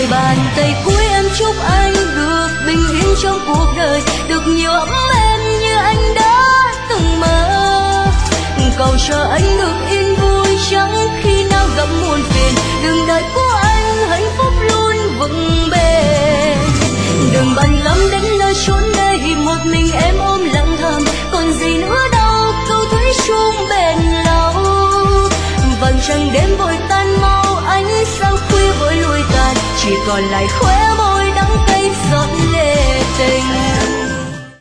đôi bàn tay cuối em chúc anh được bình yên trong cuộc đời, được nhiều ấm em như anh đã từng mơ. Cầu cho anh được yên vui chẳng khi nào gặp muộn phiền, đường đời của anh hạnh phúc luôn vững bền. Đừng bận tâm đến nơi chốn đây một mình em ôm lặng thầm, còn gì nữa đâu câu thủy chung bền lâu. Vầng trăng đêm vội tan mau, ánh sáng khuya vội lùi tàn, chỉ còn lại khóe môi đắng cay giọt lệ tình.